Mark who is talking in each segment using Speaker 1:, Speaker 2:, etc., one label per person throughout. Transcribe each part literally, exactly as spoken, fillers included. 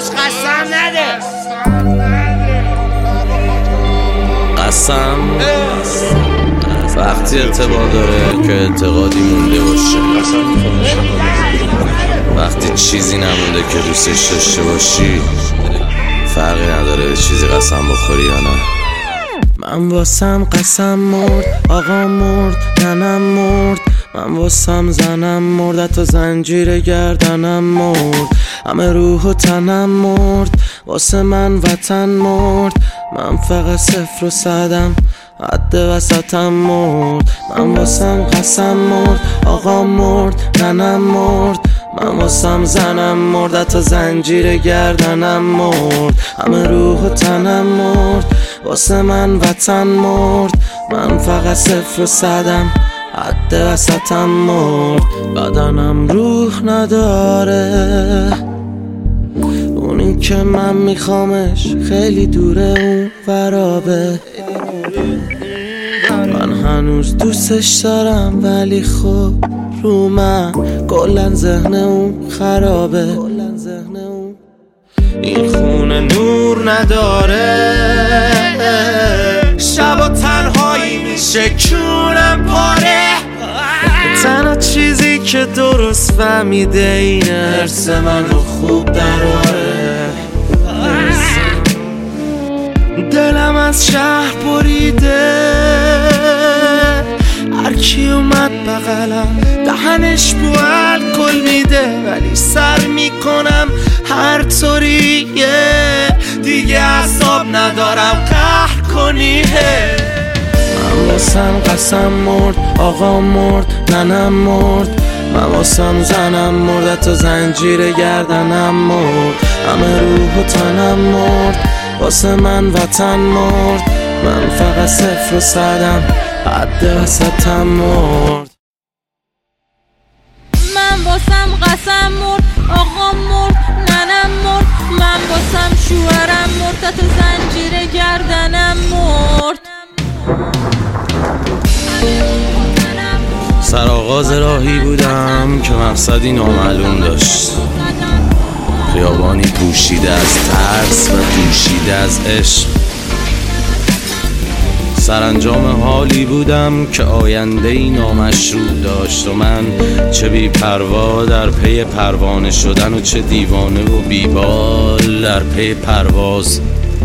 Speaker 1: داداش قسم نده.
Speaker 2: قسم وقتی اعتبار داره که اعتقادی مونده باشه، وقتی چیزی نمونده که دوستش داشته باشی فرقی نداره به چیزی قسم بخوری یا نه. من واسم قسم مرد، آقا مرد، ننم مرد، من واسم زنم مرد، تا زنجیر گردنم مرد، همه روح و تنم مرد، واسه من وطن مرد، من فقط صفر و صدم حد وسطم مرد. من واسم قسم مرد، آقا مرد، ننم مرد، من واسم زنم مرد، تا زنجیر گردنم مرد، همه روح و تنم مرد، واسه من وطن مرد، من فقط صفر و صدم حد وسطم مرد. بدنم روح نداره، اونی که من میخوامش خیلی دوره، اون فرابه. من هنوز دوستش دارم ولی خب رو من کلن ذهن اون خرابه. این خونه نور نداره، شبا تنهایی میشه کونم پاره. تنها چیزی که درست فهمیده اینه حرس منو خوب دراره. دلم از شهر بریده، هرکی اومد بغلم دهنش بو الکل میده، ولی سر میکنم هر طوریه، دیگه اعصاب ندارم قهر کنیه. من واسم قسم مرد، آقا مرد، ننم مرد، من واسم زنم مرد، تا زنجیر گردنم مرد، همه روح و تنم مرد، واسه من وطن مرد، من فقط صفر و صدم حد وسطم مرد.
Speaker 3: من واسم قسم مرد، آقا مرد، ننم مرد، من واسم شوهرم مرد، تا زنجیر گردنم مرد.
Speaker 2: سرآغاز راهی بودم که مقصدی نامعلوم داشت، خیابانی پوشیده از ترس و دوشیده از عشق. سرانجام حالی بودم که آینده‌ای نامشروع داشت و من چه بی پروا در پی پروانه شدن و چه دیوانه و بیبال در پی پرواز.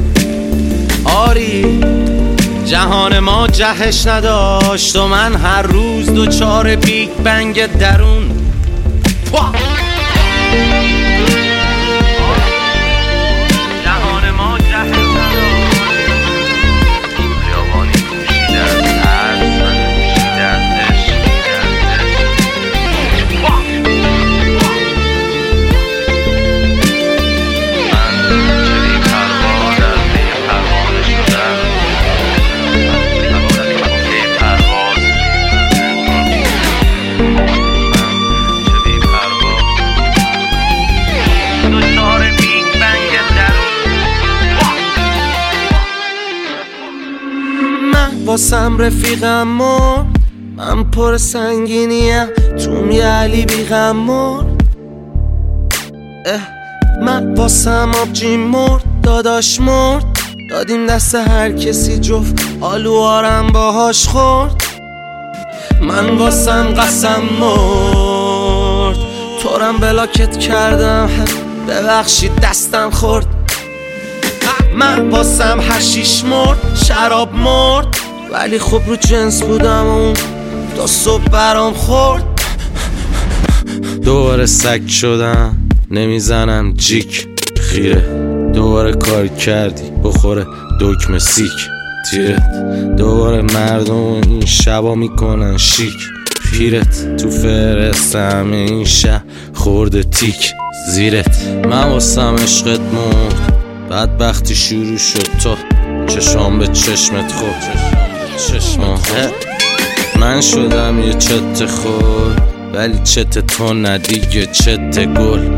Speaker 2: آری جهان ما جهش نداشت و من هر روز دوچار بیگ بنگ درون. واسم رفیقم مرد، من پر سنگینیم توم یه علی بیغم مرد. من واسم آبجی مرد، داداش مرد، دادیم دست هر کسی جفت آلوارم باهاش خورد. من واسم قسم مرد، تورم بلاکت کردم ببخشید دستم خورد. من واسم حشیش مرد، شراب مرد، ولی خب رو جنس بودم اون تا صبح برام خورد. دوباره سگ شدم نمیزنم جیک خیره، دوباره کار کردی بخوره دکمه سیک تیرت، دوباره مردم این شبا میکنن شیک پیرت، تو فرستم این شب خورده تیک زیرت. من واسم عشقت مرد، بدبختی شروع شد تا چشام به چشمت خورد. من شدم یه چت خور، ولی چت تو ندیگه چت گل.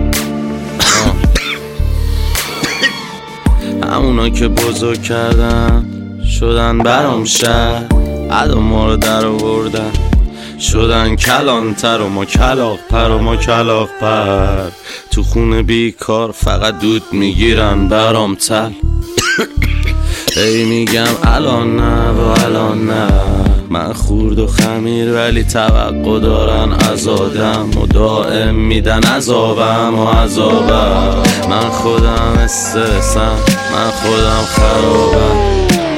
Speaker 2: همونا که بزرگ کردن شدن برام شهر، عدا ما رو در آوردن شدن کلانتر و ما کلاغ پر و ما کلاغ پر. تو خونه بیکار فقط دود میگیرن برام تل. ای میگم الان نه و الان نه، من خورد و خمیر ولی توقع دارن از آدم و دائم میدن عذابم و عذابم. من خودم استرسم، من خودم خرابم.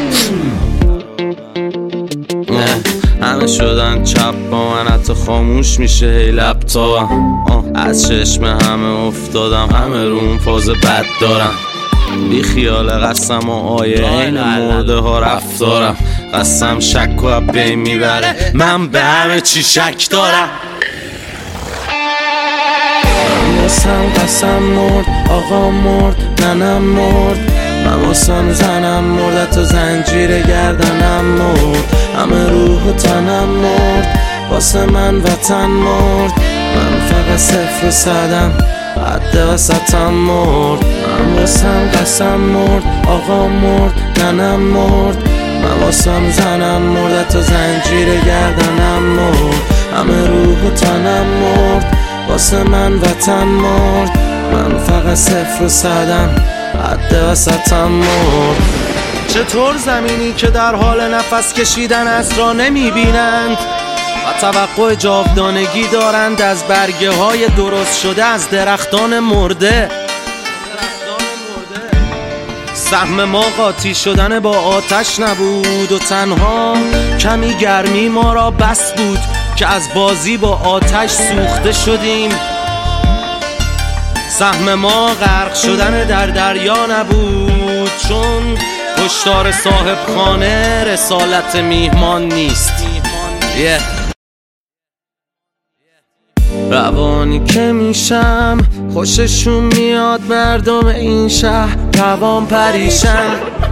Speaker 2: همه شدن چپ با من، حتی خاموش میشه ای لپتاپم. از چشم همه افتادم، همه روم فاز بد دارم. بی خیال قسم و آیه این مرده ها رفتارم. قسم شک و بین میبره، من به همه چی شک دارم. من واسم قسم مرد، آقا مرد، ننم مرد. من واسم زنم مرد، تو زنجیر گردنم مرد. همه روح و تنم مرد، واسه من وطن مرد. من فقط صفر و صدم، حد وسطم مرد. من واسم قسم مرد، آقا مرد، ننم مرد. من واسم زنم مرد، تو زنجیر گردنم مرد. همه روح و تنم مرد، واسه من وطن مرد. من فقط صفر و صدم، حد وسطم مرد. چطور زمینی که در حال نفس کشیدن از را نمیبینند و توقع جاودانگی دارند از برگه های درست شده از درختان مرده. سهم ما قاطی شدن با آتش نبود و تنها کمی گرمی ما را بس بود که از بازی با آتش سوخته شدیم. سهم ما غرق شدن در دریا نبود، چون هشدار صاحب خانه رسالت میهمان نیست. yeah. روانی که میشم خوششون میاد مردم این شهر روان پریشن.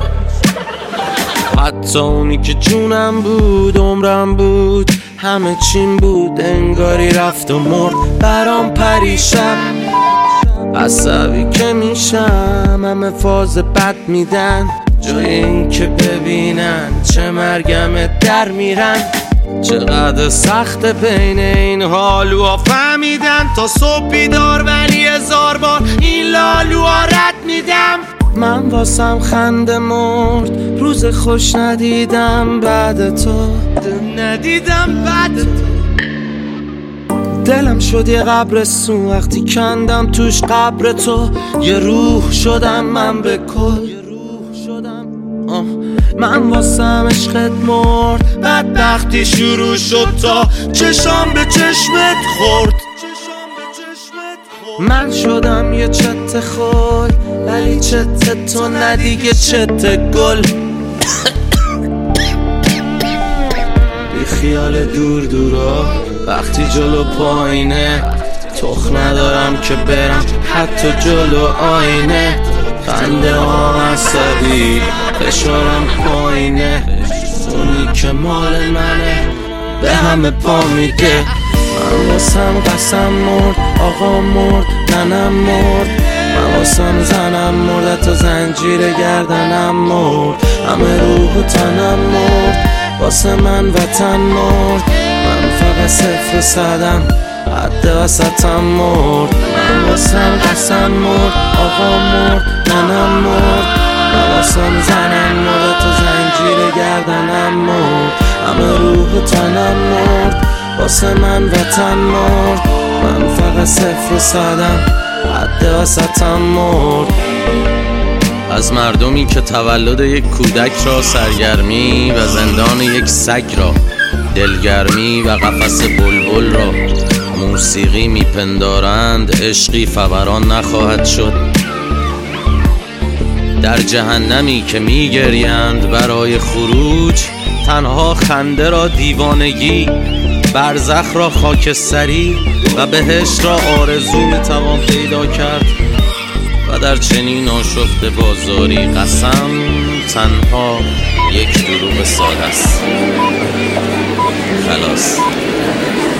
Speaker 2: حتی اونی که جونم بود عمرم بود همه چیم بود انگاری رفت و مرد برام پریشن. عصبی که میشم همه فاز بد میدن، جای این که ببینن چه مرگم در میرن. چقدر سخت بین این حالوها فهمیدن، تا صبح بیدار ولی هزار بار این لالوها رد میدم. من واسم خنده مرد، روز خوش ندیدم بعد تو، ندیدم بعد تو. دلم شد یه قبرستون وقتی کندم توش قبر تو. یه روح شدم من به کل، من واسم عشقت مرد. بدبختی شروع شد تا چشام به چشمت خورد. من شدم یه چت خل ولی چت تو ندیگه چت گل. بی خیال دور دورا وقتی جلو پایینه، تخ ندارم که برم حتی جلو آینه. خنده ها عصبی فشارم پایینه، اونی که مال منه به همه پا میده. من واسم قسم مرد، آقا مرد، ننم مرد. من واسم زنم مرد، تو زنجیر گردنم مرد. همه روح و تنم مرد، واسه من وطن مرد. من فقط صفر و صدم، حد وسطم مرد. من واسم قسم مرد، آقا مرد، ننم مرد. من واسم زنم مرد، تو زنجیر گردنم مرد. همه روح و تنم مرد، واسه من وطن مرد. من فقط صفر و صدم، حد وسطم مرد. از مردمی که تولد یک کودک را سرگرمی و زندان یک سگ را، دلگرمی و قفس بلبل را موسیقی میپندارند، عشقی فوران نخواهد شد. در جهنمی که میگریند برای خروج، تنها خنده را دیوانگی، برزخ را خاکستری و بهشت را آرزو میتوان پیدا کرد. و در چنین آشفته بازاری قسم تنها یک دروغ ساده است. خلاص.